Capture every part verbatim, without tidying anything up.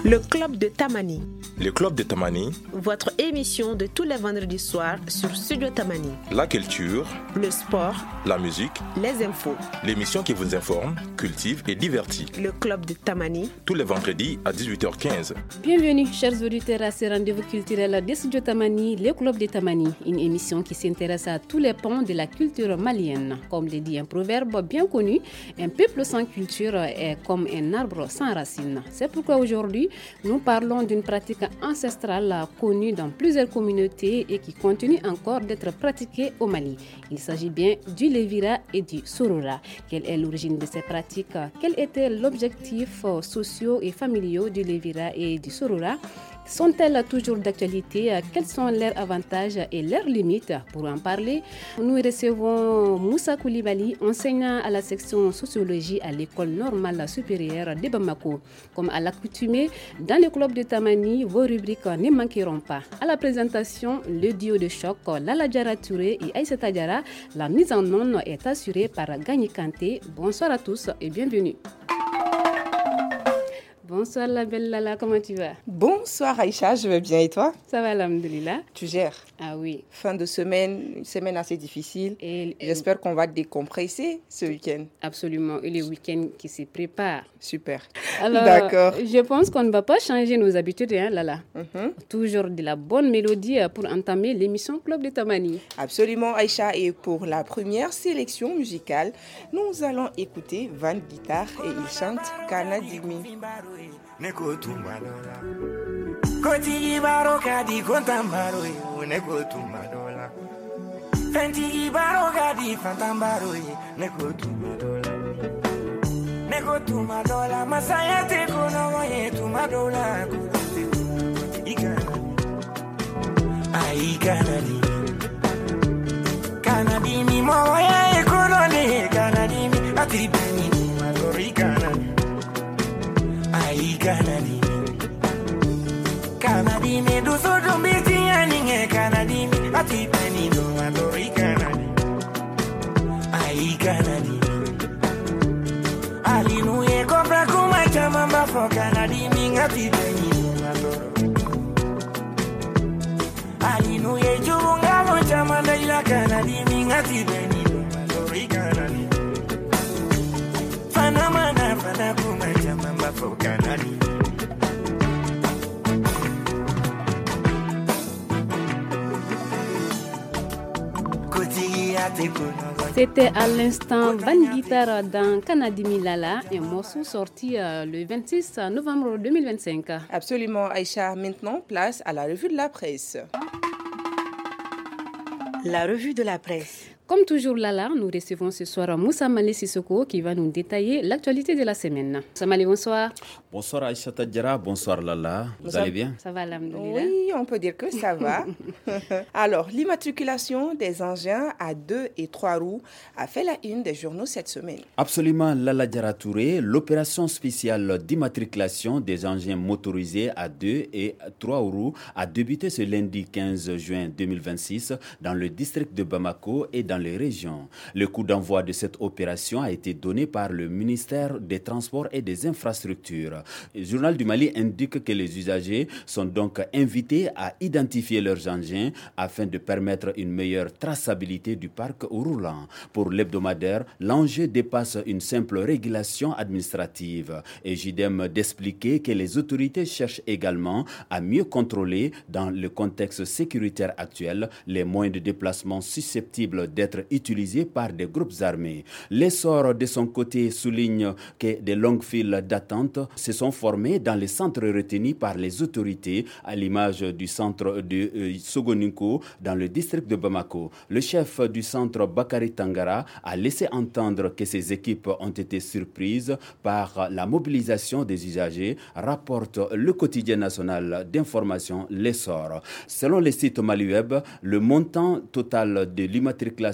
Le Club de Tamani. Le Club de Tamani. Votre émission de tous les vendredis soirs sur Studio Tamani. La culture, le sport, la musique, les infos. L'émission qui vous informe, cultive et divertit. Le Club de Tamani. Tous les vendredis à dix-huit heures quinze. Bienvenue, chers auditeurs, à ce rendez-vous culturel de Studio Tamani, le Club de Tamani. Une émission qui s'intéresse à tous les pans de la culture malienne. Comme le dit un proverbe bien connu, un peuple sans culture est comme un arbre sans racines. C'est pourquoi aujourd'hui, nous parlons d'une pratique ancestrale connue dans plusieurs communautés et qui continue encore d'être pratiquée au Mali. Il s'agit bien du Lévira et du Sorora. Quelle est l'origine de ces pratiques? Quel était l'objectif sociaux et familiaux du Lévira et du Sorora? Sont-elles toujours d'actualité? Quels sont leurs avantages et leurs limites? Pour en parler, nous recevons Moussa Koulibaly, enseignant à la section sociologie à l'école normale supérieure de Bamako. Comme à l'accoutumée, dans le club de Tamani, vos rubriques ne manqueront pas. À la présentation, le duo de choc, Lala Diarra Touré et Aïssata Diarra. La mise en onde est assurée par Gagné Kanté. Bonsoir à tous et bienvenue. Bonsoir la belle Lala, comment tu vas? Bonsoir Aïcha, je vais bien et toi? Ça va, alhamdoulilah. Tu gères? Ah oui. Fin de semaine, une semaine assez difficile. Et, J'espère et... qu'on va décompresser ce week-end. Absolument, et le week-end qui se prépare. Super. Alors, d'accord. Je pense qu'on ne va pas changer nos habitudes, hein, Lala. Mm-hmm. Toujours de la bonne mélodie pour entamer l'émission Club de Tamani. Absolument Aïcha, et pour la première sélection musicale, nous allons écouter Van Guitar et il chante Kana Dimi. Neko tumbalola Koti ibaro kadi kontambaro Neko tumbalola Fenti ibaro kadi fantambaro Neko tumbalola Neko tumbalola Masaya te kono moye tumbadola Ikana Ai kanadi Kanadi mi moye konone Kanadi mi atribeni Tumbadori kanadi Ai kanadi Kanadi me do so do be ti ani kanadi me ati peni do adori kanadi Ai kanadi Ali nu e kopra kuma chama ma fo kanadi me ati peni do adoro Ali nu e jubunga mo chama dai la kanadi me ati peni do adori kanadi Fana mana fana kuma chama ma fo kanadi C'était à l'instant Van Guitar dans Kanadimi Lala, un morceau sorti euh, le vingt-six novembre deux mille vingt-cinq. Absolument Aïcha, maintenant place à la revue de la presse. La revue de la presse. Comme toujours Lala, nous recevons ce soir Moussa Malé Sissoko qui va nous détailler l'actualité de la semaine. Moussa Malé, bonsoir. Bonsoir Aïssata Diarra, bonsoir Lala. Vous Moussa, allez bien? Ça va, alhamdoulilah. Oui, on peut dire que ça va. Alors, l'immatriculation des engins à deux et trois roues a fait la une des journaux cette semaine. Absolument, Lala Diarra Touré. L'opération spéciale d'immatriculation des engins motorisés à deux et trois roues a débuté ce lundi quinze juin deux mille vingt-six dans le district de Bamako et dans les régions. Le coup d'envoi de cette opération a été donné par le ministère des Transports et des Infrastructures. Le journal du Mali indique que les usagers sont donc invités à identifier leurs engins afin de permettre une meilleure traçabilité du parc roulant. Pour l'hebdomadaire, l'enjeu dépasse une simple régulation administrative. Et j'idem d'expliquer que les autorités cherchent également à mieux contrôler, dans le contexte sécuritaire actuel, les moyens de déplacement susceptibles d'être utilisés par des groupes armés. L'essor de son côté souligne que des longues files d'attente se sont formées dans les centres retenus par les autorités, à l'image du centre de euh, Sogoninko dans le district de Bamako. Le chef du centre, Bakary Tangara, a laissé entendre que ces équipes ont été surprises par la mobilisation des usagers, rapporte le quotidien national d'information L'Essor. Selon le site Maliweb, le montant total de l'immatriculation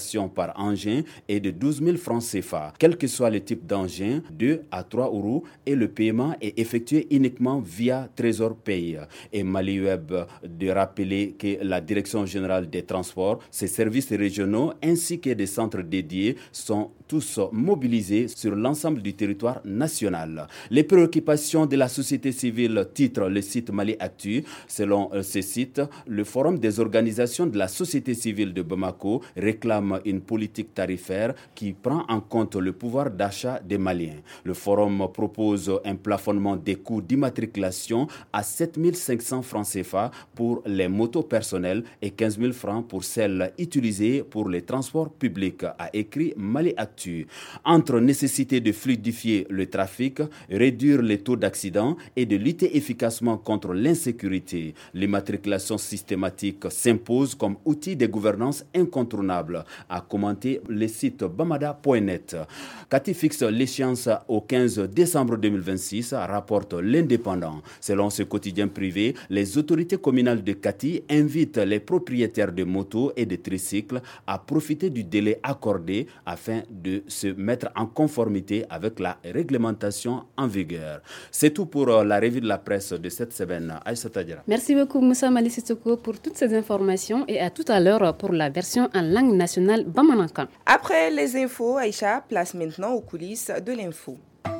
location par engin est de douze mille francs C F A. Quel que soit le type d'engin, deux à trois euros, et le paiement est effectué uniquement via Trésor Paye. Et Maliweb de rappeler que la Direction générale des transports, ses services régionaux ainsi que des centres dédiés sont tous mobilisés sur l'ensemble du territoire national. Les préoccupations de la société civile titre le site Mali Actu. Selon ce site, le Forum des organisations de la société civile de Bamako réclame une politique tarifaire qui prend en compte le pouvoir d'achat des Maliens. Le Forum propose un plafonnement des coûts d'immatriculation à sept mille cinq cents francs C F A pour les motos personnelles et quinze mille francs pour celles utilisées pour les transports publics, a écrit Mali Actu. Entre nécessité de fluidifier le trafic, réduire les taux d'accident et de lutter efficacement contre l'insécurité, l'immatriculation systématique s'impose comme outil de gouvernance incontournable, a commenté le site bamada point net. Kati fixe l'échéance au quinze décembre deux mille vingt-six, rapporte l'Indépendant. Selon ce quotidien privé, les autorités communales de Kati invitent les propriétaires de motos et de tricycles à profiter du délai accordé afin de se mettre en conformité avec la réglementation en vigueur. C'est tout pour la revue de la presse de cette semaine. Aïssa Tadjara. Merci beaucoup Moussa Mali Sissoko pour toutes ces informations et à tout à l'heure pour la version en langue nationale Bamanankan. Après les infos, Aïcha, place maintenant aux coulisses de l'info.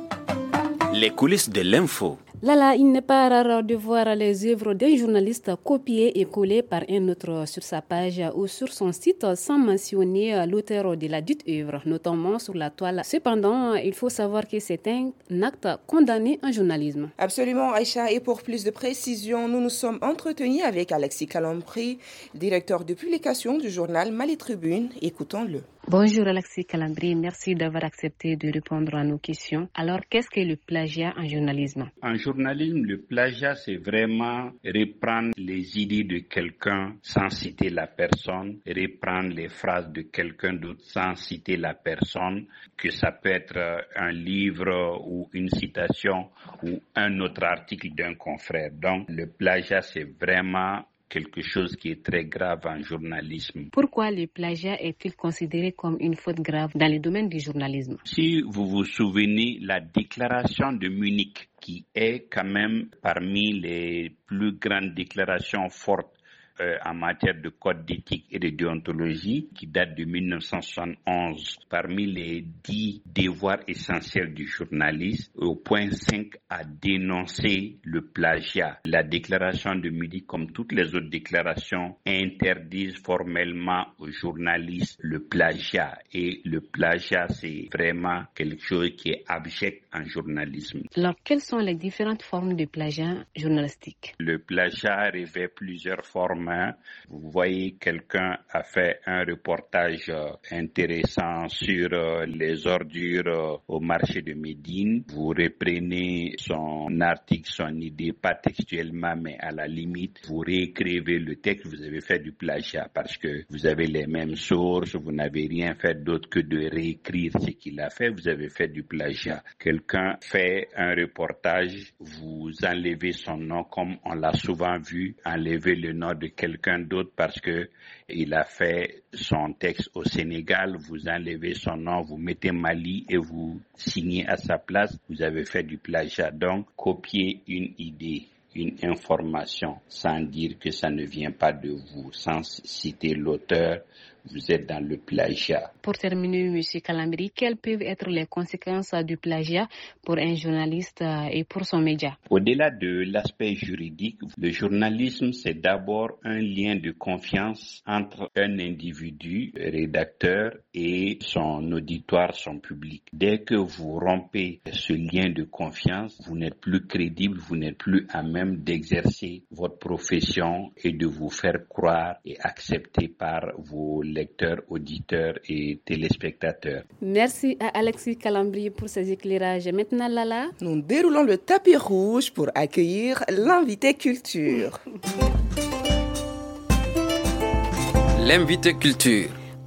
Les coulisses de l'info. Lala, il n'est pas rare de voir les œuvres d'un journaliste copiées et collées par un autre sur sa page ou sur son site sans mentionner l'auteur de la dite œuvre, notamment sur la toile. Cependant, il faut savoir que c'est un acte condamné en journalisme. Absolument, Aïcha. Et pour plus de précision, nous nous sommes entretenus avec Alexis Calambri, directeur de publication du journal Mali Tribune. Écoutons-le. Bonjour Alexis Calambri, merci d'avoir accepté de répondre à nos questions. Alors, qu'est-ce que le plagiat en journalisme? En journalisme, le plagiat, c'est vraiment reprendre les idées de quelqu'un sans citer la personne, reprendre les phrases de quelqu'un d'autre sans citer la personne, que ça peut être un livre ou une citation ou un autre article d'un confrère. Donc, le plagiat, c'est vraiment quelque chose qui est très grave en journalisme. Pourquoi le plagiat est-il considéré comme une faute grave dans le domaine du journalisme? Si vous vous souvenez, la déclaration de Munich, qui est quand même parmi les plus grandes déclarations fortes Euh, en matière de code d'éthique et de déontologie, qui date de mille neuf cent soixante et onze, parmi les dix devoirs essentiels du journaliste, au point cinq a dénoncé le plagiat. La déclaration de Munich, comme toutes les autres déclarations, interdisent formellement aux journalistes le plagiat. Et le plagiat, c'est vraiment quelque chose qui est abject en journalisme. Alors, quelles sont les différentes formes de plagiat journalistique? Le plagiat revêt plusieurs formes. Vous voyez, quelqu'un a fait un reportage intéressant sur les ordures au marché de Médine. Vous reprenez son article, son idée, pas textuellement, mais à la limite, vous réécrivez le texte, vous avez fait du plagiat parce que vous avez les mêmes sources, vous n'avez rien fait d'autre que de réécrire ce qu'il a fait, vous avez fait du plagiat. Quelqu'un fait un reportage, vous enlevez son nom comme on l'a souvent vu, enlevez le nom de quelqu'un d'autre parce que il a fait son texte au Sénégal, vous enlevez son nom, vous mettez Mali et vous signez à sa place, vous avez fait du plagiat. Donc, copier une idée, une information sans dire que ça ne vient pas de vous, sans citer l'auteur, vous êtes dans le plagiat. Pour terminer, M. Calambri, quelles peuvent être les conséquences du plagiat pour un journaliste et pour son média? Au-delà de l'aspect juridique, le journalisme, c'est d'abord un lien de confiance entre un individu, rédacteur, et son auditoire, son public. Dès que vous rompez ce lien de confiance, vous n'êtes plus crédible, vous n'êtes plus à même d'exercer votre profession et de vous faire croire et accepter par vos lecteurs, auditeurs et téléspectateurs. Merci à Alexis Calambri pour ces éclairages. Maintenant, Lala, nous déroulons le tapis rouge pour accueillir l'invité culture. L'invité culture.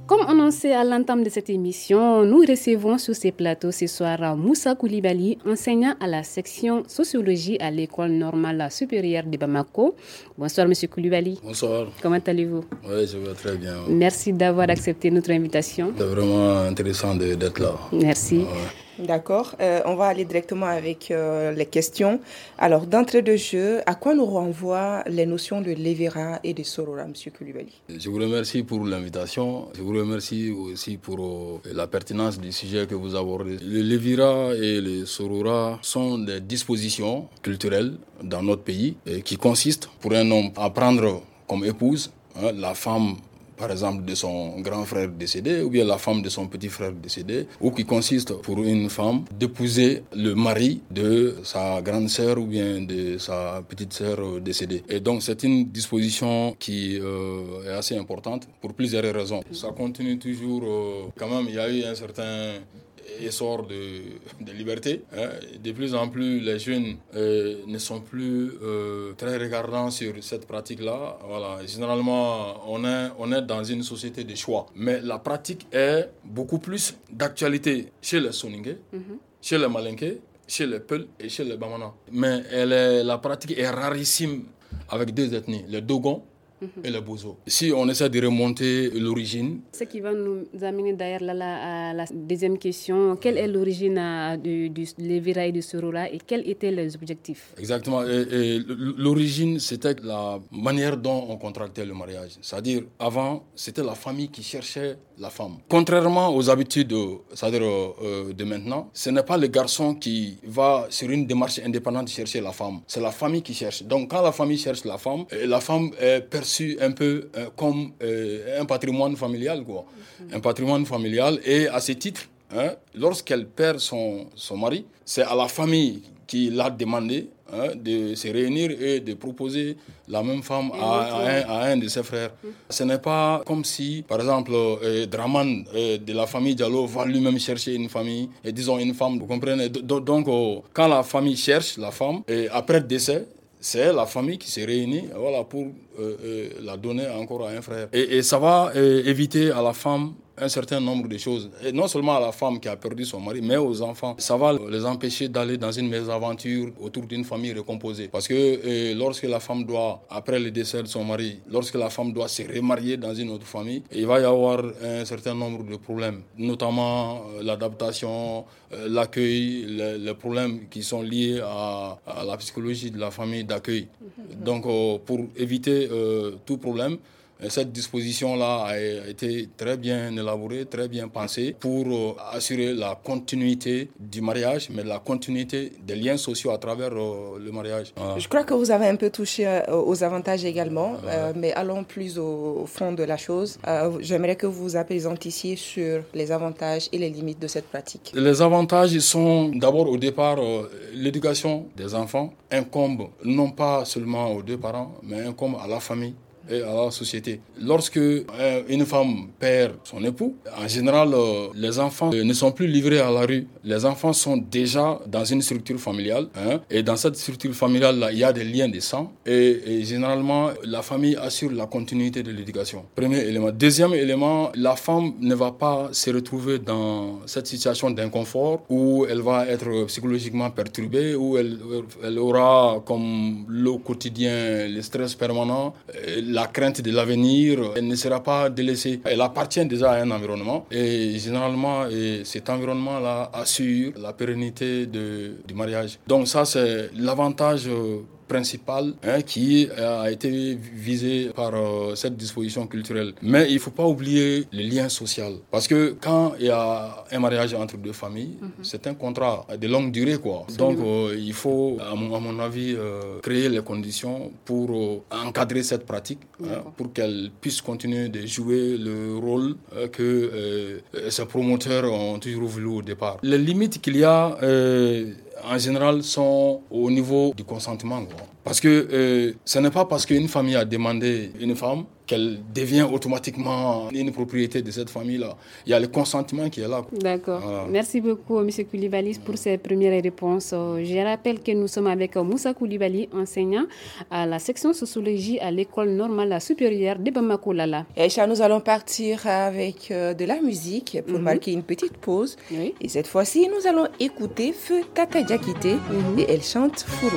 Comme annoncé à l'entame de cette émission, nous recevons sur ces plateaux ce soir Moussa Koulibaly, enseignant à la section sociologie à l'école normale supérieure de Bamako. Bonsoir Monsieur Koulibaly. Bonsoir. Comment allez-vous? Oui, je vais très bien. Merci d'avoir accepté notre invitation. C'est vraiment intéressant de, d'être là. Merci. Ouais. D'accord, euh, on va aller directement avec euh, les questions. Alors, d'entrée de jeu, à quoi nous renvoient les notions de Lévira et de Sorora, M. Koulibaly? Je vous remercie pour l'invitation. Je vous remercie aussi pour euh, la pertinence du sujet que vous abordez. Le Lévira et le Sorora sont des dispositions culturelles dans notre pays et qui consistent pour un homme à prendre comme épouse hein, la femme, par exemple, de son grand frère décédé, ou bien la femme de son petit frère décédé, ou qui consiste pour une femme d'épouser le mari de sa grande sœur ou bien de sa petite sœur décédée. Et donc, c'est une disposition qui euh, est assez importante pour plusieurs raisons. Ça continue toujours, euh, quand même, il y a eu un certain essor de, de liberté. Hein. De plus en plus, les jeunes euh, ne sont plus euh, très regardants sur cette pratique-là. Voilà. Généralement, on est, on est dans une société de choix. Mais la pratique est beaucoup plus d'actualité chez les Soninké, mm-hmm. chez les Malinké, chez les Peul et chez les Bamana. Mais elle est, la pratique est rarissime avec deux ethnies, les Dogons et les Bozo. Si on essaie de remonter l'origine... Ce qui va nous amener d'ailleurs là, là, à la deuxième question. Quelle est l'origine euh, du, du Lévira et du Sorora et quels étaient les objectifs? Exactement. Et, et l'origine, c'était la manière dont on contractait le mariage. C'est-à-dire, avant, c'était la famille qui cherchait la femme. Contrairement aux habitudes c'est-à-dire, euh, de maintenant, ce n'est pas le garçon qui va sur une démarche indépendante chercher la femme. C'est la famille qui cherche. Donc, quand la famille cherche la femme, la femme est perçue un peu euh, comme euh, un patrimoine familial, quoi. Mm-hmm. Un patrimoine familial. Et à ce titre, hein, lorsqu'elle perd son, son mari, c'est à la famille qui l'a demandé hein, de se réunir et de proposer la même femme à, à, un, à un de ses frères. Mm-hmm. Ce n'est pas comme si, par exemple, euh, Draman euh, de la famille Diallo va lui-même chercher une famille, et disons une femme, vous comprenez. Donc, donc euh, quand la famille cherche la femme, et après le décès, c'est la famille qui s'est réunie voilà, pour euh, euh, la donner encore à un frère. Et, et ça va euh, éviter à la femme un certain nombre de choses. Et non seulement à la femme qui a perdu son mari, mais aux enfants. Ça va les empêcher d'aller dans une mésaventure autour d'une famille recomposée. Parce que euh, lorsque la femme doit, après le décès de son mari, lorsque la femme doit se remarier dans une autre famille, il va y avoir un certain nombre de problèmes, notamment euh, l'adaptation, euh, l'accueil, les, les problèmes qui sont liés à, à la psychologie de la famille d'accueil. Mm-hmm. Donc, euh, pour éviter euh, tout problème, cette disposition-là a été très bien élaborée, très bien pensée pour euh, assurer la continuité du mariage, mais la continuité des liens sociaux à travers euh, le mariage. Voilà. Je crois que vous avez un peu touché euh, aux avantages également, ouais. euh, mais allons plus au, au fond de la chose. Euh, j'aimerais que vous apaisantissiez sur les avantages et les limites de cette pratique. Les avantages sont d'abord au départ, euh, l'éducation des enfants incombe non pas seulement aux deux parents, mais incombe à la famille et à la société. Lorsque euh, une femme perd son époux, en général, euh, les enfants euh, ne sont plus livrés à la rue. Les enfants sont déjà dans une structure familiale. Hein, et dans cette structure familiale-là, il y a des liens de sang. Et, et généralement, la famille assure la continuité de l'éducation. Premier élément. Deuxième élément, la femme ne va pas se retrouver dans cette situation d'inconfort où elle va être psychologiquement perturbée, où elle, elle aura comme le quotidien, le stress permanent, la crainte de l'avenir, elle ne sera pas délaissée. Elle appartient déjà à un environnement et généralement et cet environnement-là assure la pérennité de, du mariage. Donc ça c'est l'avantage principal hein, qui a été visé par euh, cette disposition culturelle. Mais il ne faut pas oublier le lien social. Parce que quand il y a un mariage entre deux familles, mm-hmm. c'est un contrat de longue durée, quoi. Donc euh, il faut, à mon, à mon avis, euh, créer les conditions pour euh, encadrer cette pratique, hein, pour qu'elle puisse continuer de jouer le rôle euh, que euh, ses promoteurs ont toujours voulu au départ. Les limites qu'il y a euh, en général sont au niveau du consentement, quoi. Parce que euh, ce n'est pas parce qu'une famille a demandé une femme qu'elle devient automatiquement une propriété de cette famille-là. Il y a le consentement qui est là. D'accord. Voilà. Merci beaucoup, M. Koulibaly, pour ces premières réponses. Je rappelle que nous sommes avec Moussa Koulibaly, enseignant à la section sociologie à l'école normale supérieure de Bamako Lala. Et Aïcha, nous allons partir avec euh, de la musique pour mm-hmm. marquer une petite pause. Oui. Et cette fois-ci, nous allons écouter Feu Tata Diakité mm-hmm. et elle chante Fouro.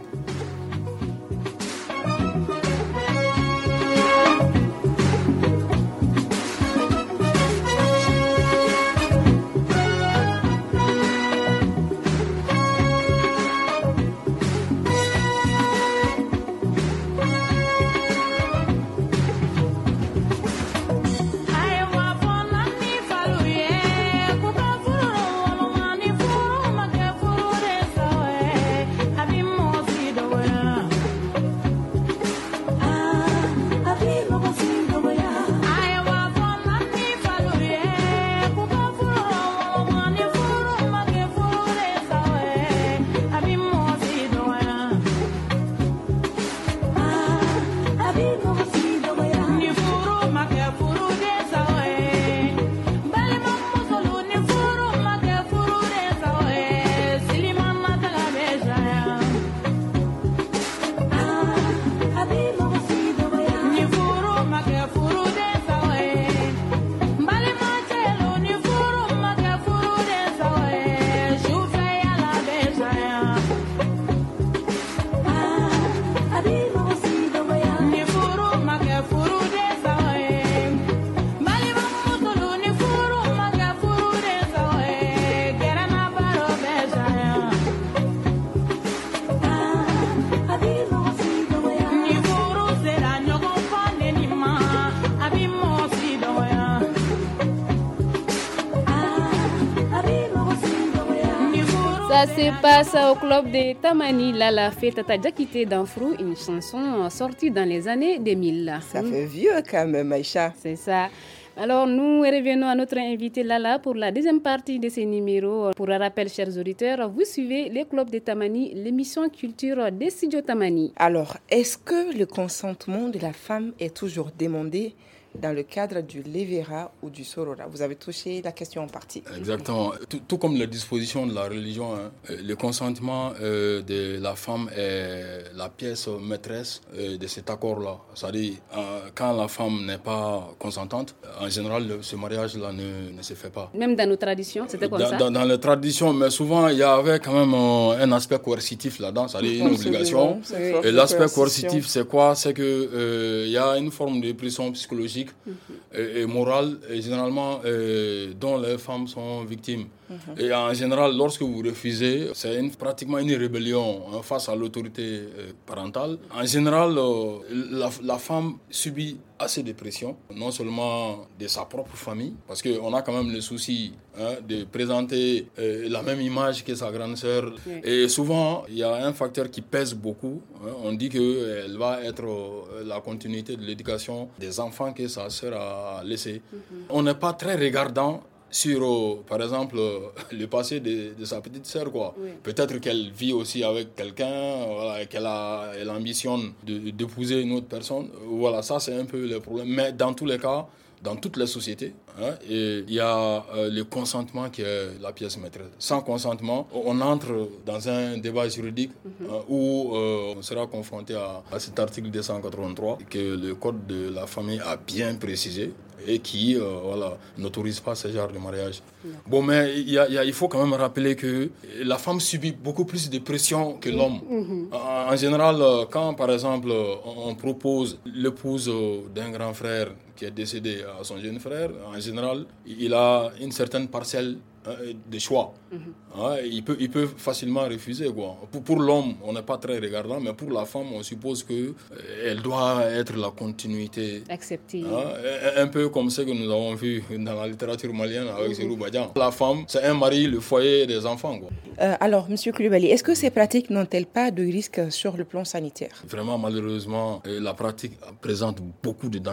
Ça se passe au club de Tamani, Lala fait Tata Diakité d'Anfrou, une chanson sortie dans les années deux mille. Ça fait vieux quand même, Aïcha. C'est ça. Alors, nous revenons à notre invité Lala pour la deuxième partie de ce numéro. Pour un rappel, chers auditeurs, vous suivez les clubs de Tamani, l'émission culture des studios Tamani. Alors, est-ce que le consentement de la femme est toujours demandé dans le cadre du Levera ou du Sorora? Vous avez touché la question en partie. Exactement. Tout, tout comme les dispositions de la religion, hein, le consentement euh, de la femme est la pièce maîtresse euh, de cet accord-là. C'est-à-dire, euh, quand la femme n'est pas consentante, en général, le, ce mariage-là ne, ne se fait pas. Même dans nos traditions, c'était comme dans, ça dans, dans les traditions, mais souvent, il y avait quand même euh, un aspect coercitif là-dedans, c'est-à-dire une obligation. Et l'aspect coercitif, c'est quoi? C'est qu'il euh, y a une forme de pression psychologique Mm-hmm. et, et morale, et généralement, euh, dont les femmes sont victimes. Mm-hmm. Et en général, lorsque vous refusez, c'est une, pratiquement une rébellion hein, face à l'autorité euh, parentale. En général, euh, la, la femme subit assez de pression, non seulement de sa propre famille, parce qu'on a quand même le souci hein, de présenter euh, la même image que sa grande sœur. Oui. Et souvent, il y a un facteur qui pèse beaucoup. Hein, on dit qu'elle va être euh, la continuité de l'éducation des enfants que sa sœur a laissés. Mm-hmm. On n'est pas très regardant sur, euh, par exemple, euh, le passé de, de sa petite sœur, quoi. Oui. Peut-être qu'elle vit aussi avec quelqu'un, voilà, qu'elle a, elle ambitionne de, d'épouser une autre personne. Voilà, ça, c'est un peu le problème. Mais dans tous les cas, dans toutes les sociétés, hein, et il y a euh, le consentement qui est la pièce maîtresse. Sans consentement, on entre dans un débat juridique mm-hmm. hein, où euh, on sera confronté à, à cet article deux cent quatre-vingt-trois que le Code de la famille a bien précisé et qui euh, voilà, n'autorise pas ce genre de mariage. Mm-hmm. Bon, mais il, y a, il, y a, il faut quand même rappeler que la femme subit beaucoup plus de pression que l'homme. Mm-hmm. En, en général, quand par exemple on, on propose l'épouse d'un grand frère qui est décédé à son jeune frère, en général, il a une certaine parcelle hein, de choix. Mm-hmm. Hein, il, peut, il peut facilement refuser. Quoi. Pour, pour l'homme, on n'est pas très regardant, mais pour la femme, on suppose qu'elle euh, doit être la continuité. Acceptée. Hein, un, un peu comme ce que nous avons vu dans la littérature malienne avec Serou mm-hmm. Badian. La femme, c'est un mari, le foyer des enfants. Quoi. Euh, alors, M. Koulibaly, est-ce que ces pratiques n'ont-elles pas de risques sur le plan sanitaire? Vraiment, malheureusement, la pratique présente beaucoup de dangers.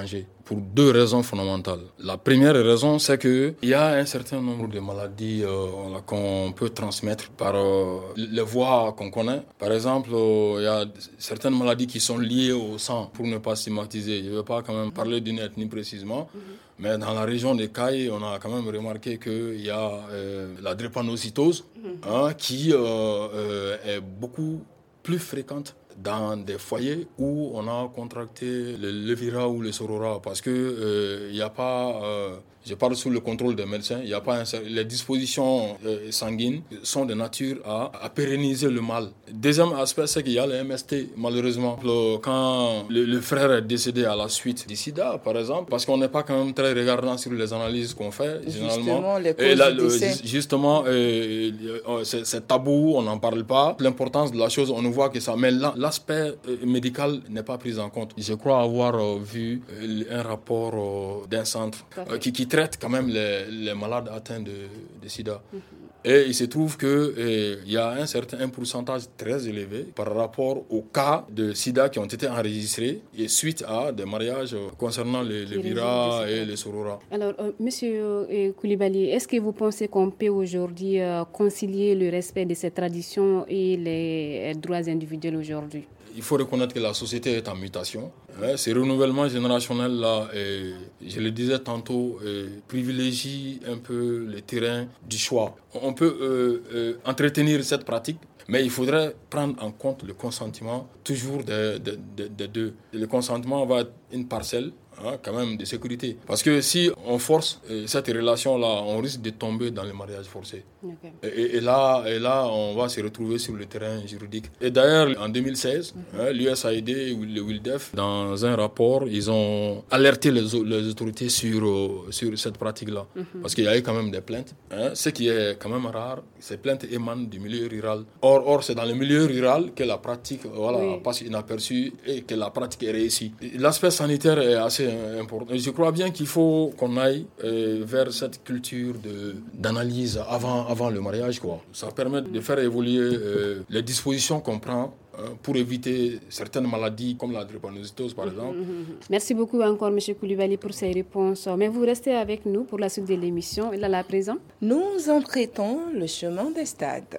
pour deux raisons fondamentales. La première raison, c'est qu'il y a un certain nombre de maladies euh, qu'on peut transmettre par euh, les voies qu'on connaît. Par exemple, euh, il y a certaines maladies qui sont liées au sang, pour ne pas stigmatiser. Je ne vais pas quand même parler d'une ethnie précisément, mm-hmm. mais dans la région des Cailles, on a quand même remarqué qu'il y a euh, la drépanocytose, mm-hmm. hein, qui euh, euh, est beaucoup plus fréquente dans des foyers où on a contracté le Levira ou le Sorora, parce que il euh, n'y a pas, euh, je parle sous le contrôle des médecins, il y a pas un, les dispositions euh, sanguines sont de nature à, à pérenniser le mal. Deuxième aspect, c'est qu'il y a le M S T, malheureusement. Le, quand le, le frère est décédé à la suite du sida, par exemple, parce qu'on n'est pas quand même très regardant sur les analyses qu'on fait, généralement. Justement, les causes et là, du décès. Le, justement, euh, euh, c'est, c'est tabou, on n'en parle pas. L'importance de la chose, on nous voit que ça, mais là, l'aspect médical n'est pas pris en compte. Je crois avoir euh, vu euh, un rapport euh, d'un centre euh, qui, qui traite quand même les, les malades atteints de, de sida. Mm-hmm. Et il se trouve qu'il y a un certain un pourcentage très élevé par rapport aux cas de sida qui ont été enregistrés et suite à des mariages concernant les, les Vira et les Sorora. Alors, euh, Monsieur euh, Koulibaly, est-ce que vous pensez qu'on peut aujourd'hui euh, concilier le respect de ces traditions et les euh, droits individuels aujourd'hui? Il faut reconnaître que la société est en mutation. Hein, ce renouvellement générationnel-là, et, je le disais tantôt, et, privilégie un peu le terrain du choix. On peut euh, euh, entretenir cette pratique, mais il faudrait prendre en compte le consentement toujours des de, de, de deux. Le consentement va être une parcelle, hein, quand même, de sécurité. Parce que si on force euh, cette relation-là, on risque de tomber dans le mariage forcé. Okay. Et, et, là, et là, on va se retrouver sur le terrain juridique. Et d'ailleurs, en deux mille seize, mm-hmm. hein, l'U S A I D et le WILDEF, dans un rapport, ils ont alerté les, les autorités sur, euh, sur cette pratique-là. Mm-hmm. Parce qu'il y a eu quand même des plaintes. Hein, ce qui est quand même rare, ces plaintes émanent du milieu rural. Or, or c'est dans le milieu rural que la pratique voilà, oui. passe inaperçue et que la pratique est réussie. L'aspect sanitaire est assez important. Je crois bien qu'il faut qu'on aille euh, vers cette culture de, d'analyse avant, avant le mariage, quoi. Ça permet de faire évoluer euh, les dispositions qu'on prend euh, pour éviter certaines maladies comme la drépanocytose, par exemple. Merci beaucoup encore, M. Koulibaly, pour ces réponses. Mais vous restez avec nous pour la suite de l'émission. Et là, là, à présent, nous empruntons le chemin des stades.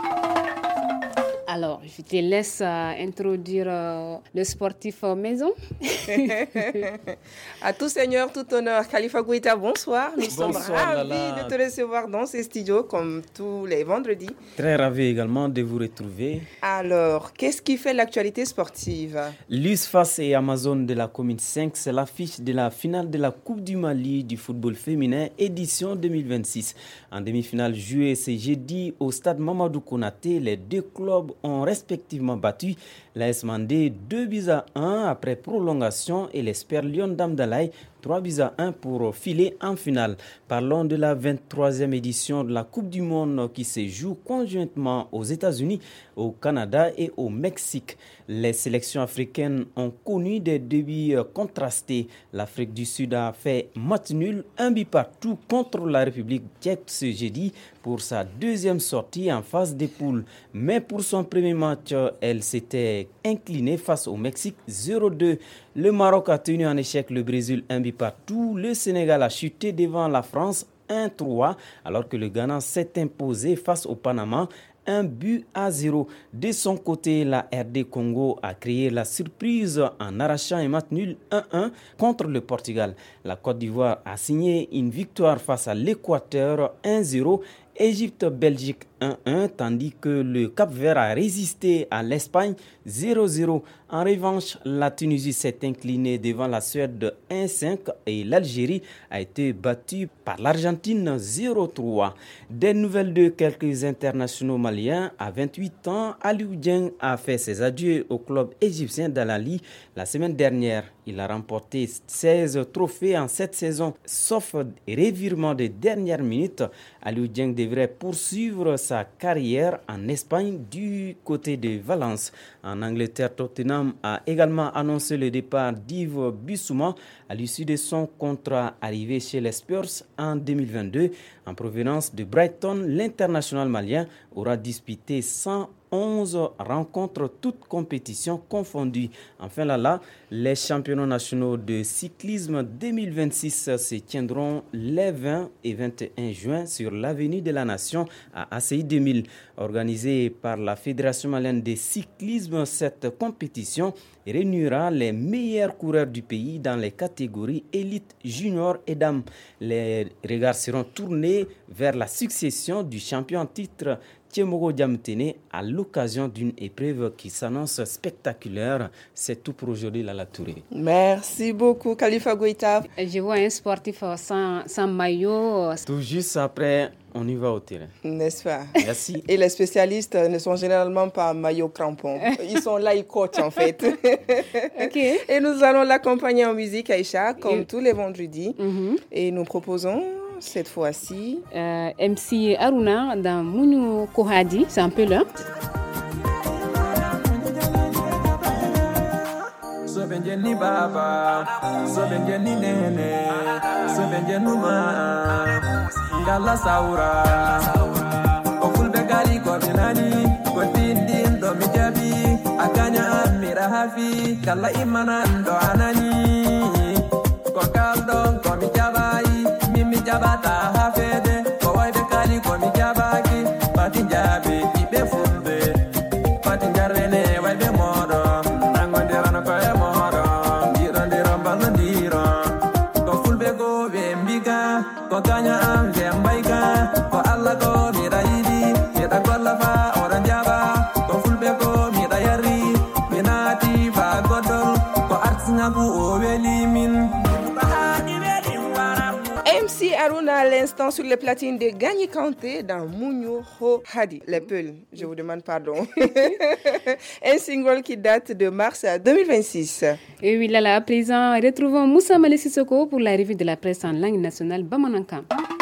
Alors, je te laisse euh, introduire euh, le sportif euh, maison. À tout seigneur, tout honneur. Khalifa Gouita, bonsoir. Nous bonsoir, sommes ravis Lala. de te recevoir dans ces studios comme tous les vendredis. Très ravi également de vous retrouver. Alors, qu'est-ce qui fait l'actualité sportive? L'U S F A S et Amazon de la commune cinq, c'est l'affiche de la finale de la Coupe du Mali du football féminin édition deux mille vingt-six. En demi-finale jouée ce jeudi au stade Mamadou Konaté, les deux clubs ont respectivement battu l'A S Mandé deux buts à un après prolongation et l'Esper Lyon d'Amdalaï trois buts à un pour filer en finale. Parlons de la vingt-troisième édition de la Coupe du Monde qui se joue conjointement aux États-Unis, au Canada et au Mexique. Les sélections africaines ont connu des débuts contrastés. L'Afrique du Sud a fait match nul, un but partout contre la République tchèque ce jeudi pour sa deuxième sortie en phase des poules. Mais pour son premier match, elle s'était inclinée face au Mexique zéro deux. Le Maroc a tenu en échec le Brésil un but partout. Le Sénégal a chuté devant la France un trois alors que le Ghana s'est imposé face au Panama un but à zéro. De son côté, la R D Congo a créé la surprise en arrachant un match nul un un contre le Portugal. La Côte d'Ivoire a signé une victoire face à l'Équateur un zéro. Égypte-Belgique un un, tandis que le Cap-Vert a résisté à l'Espagne zéro zéro. En revanche, la Tunisie s'est inclinée devant la Suède un cinq et l'Algérie a été battue par l'Argentine zéro trois. Des nouvelles de quelques internationaux maliens. À vingt-huit ans, Aliou Dieng a fait ses adieux au club égyptien d'Al Ahly la semaine dernière. Il a remporté seize trophées en cette saison, sauf revirement de dernière minute. Aliou Dieng devrait poursuivre sa carrière en Espagne du côté de Valence. En Angleterre, Tottenham a également annoncé le départ d'Yves Bissouma à l'issue de son contrat arrivé chez les Spurs en deux mille vingt-deux. En provenance de Brighton, l'international malien aura disputé cent onze rencontres, toutes compétitions confondues. Enfin là, là, les championnats nationaux de cyclisme deux mille vingt-six se tiendront les vingt et vingt et un juin sur l'avenue de la Nation à A C I deux mille. Organisée par la Fédération malienne de cyclisme, cette compétition réunira les meilleurs coureurs du pays dans les catégories élite, junior et dames. Les regards seront tournés vers la succession du champion en titre Tiemogo Diamtene à l'occasion d'une épreuve qui s'annonce spectaculaire. C'est tout pour aujourd'hui, Lala Touré. Merci beaucoup, Khalifa Goïta. Je vois un sportif sans, sans maillot. Tout juste après, on y va au terrain. N'est-ce pas? Merci. Et les spécialistes ne sont généralement pas maillot crampon. Ils sont là, ils coachent en fait. Okay. Et nous allons l'accompagner en musique, Aïcha, comme Et... tous les vendredis. Mm-hmm. Et nous proposons... cette fois-ci, euh, M C Aruna dans Mouniou Kohadi, c'est un peu là. Sobenjeni baba, sobenjeni nene, sobenjeni ma, ngala saura. Ofulbe gali ko binani, ko tindin do mijabi, akanya amira hafi, kala imana ndo anani, ko kaldo ko mijabai. Jabata hafede, kowai de kali kwa mijabaki, pati jabi, ibe fumbe, pati jarene, waibe modo, nangondira no koe modo, diro ndiro mbanga ndiro, ko fulbe go bembiga, ko kanya amze ambaika, ko alla ko miraidi, mira kolla fa oranjaba, ko fulbe go mirayari, minati fa godol, ko artsingabu oweli min. M C Aruna à l'instant sur les platines de Gagné Kanté dans Mouniou Ho Hadi. Les Peuls, je vous demande pardon. Un single qui date de mars deux mille vingt-six. Et oui, là, là, à présent, retrouvons Moussa Malé Sissoko pour la revue de la presse en langue nationale Bamanankan.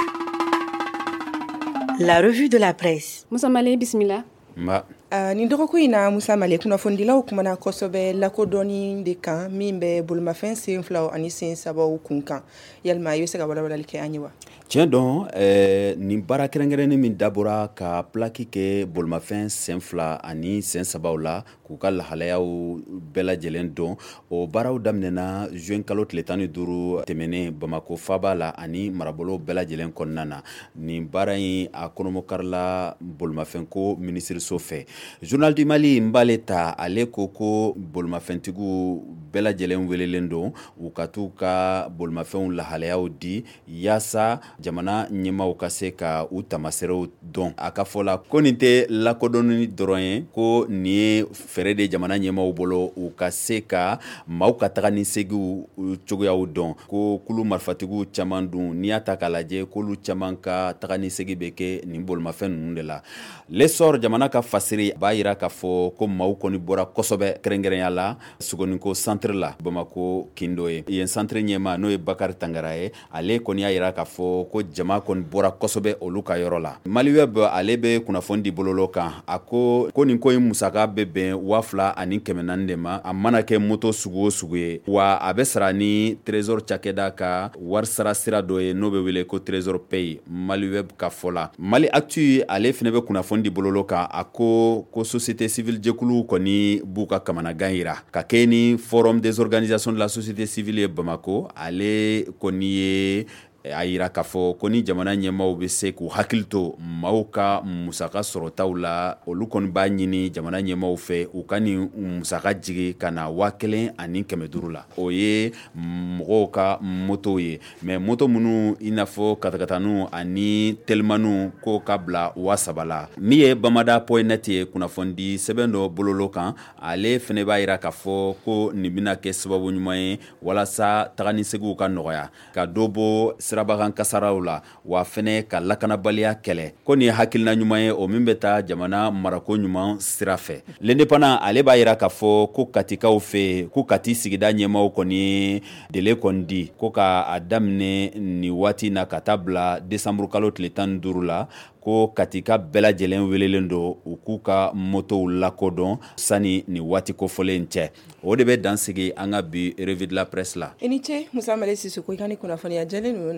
La revue de la presse. Moussa Malé, bismillah. Ma. Uh, ni dɔgɔkun in na Musa Male kunnafonidilaw kumana kosɛbɛ lakodɔnni de kan min bɛ bolimafɛn sen filaw ani sen sabaw kun kan yalima i bɛ se ka walawalali kɛ an ye wa? Tiɲɛ dɔn eh, nin baara kɛrɛnkɛrɛnnen min dabɔra ka plaki kɛ bolimafɛn sen fila ani sen sabaw la k'u ka lahalayaw bɛɛ lajɛlen dɔn o baaraw daminɛna juin kalo tile tan ni duuru tɛmɛnen Bamako faba la ani marabolo bɛɛ lajɛlen kɔnɔna na nin baara in a kɔnɔmɔkarila bolimafɛnko minisiriso fɛ. Journal du Mali Mbale ta ale ko ko bolimafɛntigiw bɛɛ lajɛlen welelen don u ka t'u ka bolimafɛnw lahalayaw di yaasa jamana ɲɛmaw ka se ka u tamaserew dɔn. A ka fɔ la ko nin tɛ lakodɔnni dɔrɔn ye ko nin ye fɛɛrɛ de jamana ɲɛmaw bolo u ka se ka maaw ka taga ni segiw cogoyaw dɔn ko kulu marifatigiw caman dun n'i y'a ta k'a lajɛ k'olu caman ka taga ni segi bɛ kɛ nin bolimafɛn ninnu de la. L'essor jamana ka fasiri b'a yira k'a fɔ ko maaw kɔni bɔra kosɛbɛ kɛrɛnkɛrɛnya la Sogoninko centre la Bamako Kindo ye. Yen centre ɲɛma n'o ye Bakari Tangara ye ale kɔni y'a yira k'a fɔ ko jama kɔni bɔra kosɛbɛ olu ka yɔrɔ la. Maliweb ale bɛ kunnafoni di bololo kan a ko ko nin ko in musaka bɛ bɛn wa fila ani kɛmɛ naani de ma a mana kɛ moto sugu o sugu ye wa a bɛ sara ni trésor cakɛda ka warisara sira dɔ ye n'o bɛ wele ko trésor pay Maliweb ka fɔ la. Mali Actu ale fɛnɛ bɛ kunnafoni di bololo kan a ko ko société civile jɛkulu kɔni b'u ka kamanagan yira ka kɛ ni forum des organisations de la société civile ye Bamako ale kɔni ye a yira k'a fɔ ko ni jamana ɲɛmaw bɛ se k'u hakili to maaw ka musaka sɔrɔtaw la olu kɔni b'a ɲini jamana ɲɛmaw fɛ u ka nin musaka jigi ka na waa kelen ani kɛmɛ duuru la o ye mɔgɔw ka moto ye mais moto minnu i n'a fɔ katakatanu ani telimanu ko ka bila waa saba la min ye bamada point net ye kunnafoni sɛbɛn dɔ bololo kan ale fɛnɛ b'a yira k'a fɔ ko nin bɛna kɛ sababu ɲuman ye walasa taga ni segiw ka nɔgɔya ka dɔ bɔ sirabakan kasaraw la wa fɛnɛ ka lakanabaliya kɛlɛ ko nin ye hakilina ɲuman ye o min bɛ taa jamana marako ɲuman sira fɛ. L'Indépendant ale b'a yira k'a fɔ ko katikaw fɛ ko kati sigida ɲɛmaw kɔni dele kɔni di ko ka a daminɛ nin waati na ka taa bila décembre kalo tile tan ni duuru la ko katika bɛɛ lajɛlen welelen don u k'u ka motow lakodɔn sani ni waati kofɔlen cɛ o de bɛ dansigi an ka bi revue de la presse la. I ni ce Musa Male Sissoko i ka ni kunnafoniya jɛlen ninnu na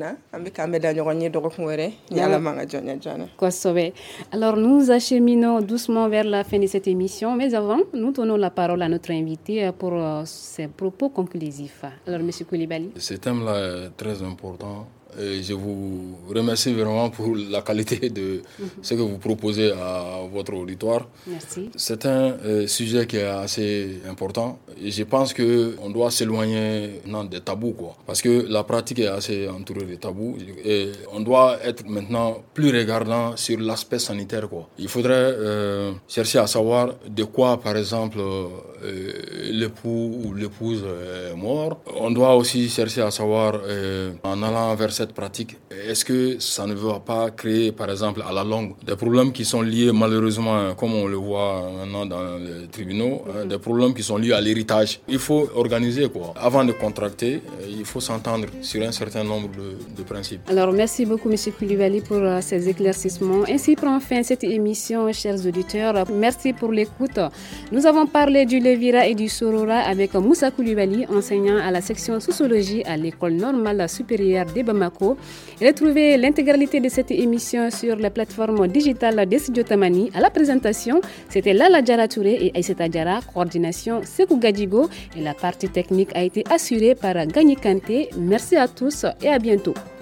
Jana, avec un médaille de Rokumere, Yala Manga Jana Jana. Alors nous acheminons doucement vers la fin de cette émission, mais avant, nous donnons la parole à notre invité pour euh, ses propos conclusifs. Alors, M. Koulibaly. Ce thème-là est très important. Et je vous remercie vraiment pour la qualité de mm-hmm. ce que vous proposez à votre auditoire. Merci. C'est un euh, sujet qui est assez important. Et je pense qu'on doit s'éloigner non, des tabous, quoi. Parce que la pratique est assez entourée de tabous. Et on doit être maintenant plus regardant sur l'aspect sanitaire, quoi. Il faudrait euh, chercher à savoir de quoi, par exemple, euh, l'époux ou l'épouse est mort. On doit aussi chercher à savoir, euh, en allant vers cette pratique, est-ce que ça ne va pas créer, par exemple, à la longue, des problèmes qui sont liés, malheureusement, comme on le voit maintenant dans les tribunaux, mm-hmm. hein, des problèmes qui sont liés à l'héritage. Il faut organiser, quoi. Avant de contracter, il faut s'entendre sur un certain nombre de, de principes. Alors, merci beaucoup, M. Koulibaly, pour uh, ces éclaircissements. Ainsi prend fin cette émission, chers auditeurs. Merci pour l'écoute. Nous avons parlé du Levira et du Sorora avec Moussa Koulibaly, enseignant à la section sociologie à l'École normale supérieure de Bamako. Retrouvez l'intégralité de cette émission sur la plateforme digitale des studios Tamani. À la présentation, c'était Lala Diara Touré et Aïssata Diara, coordination Sekou Gadjigo, et la partie technique a été assurée par Gagné Kanté. Merci à tous et à bientôt.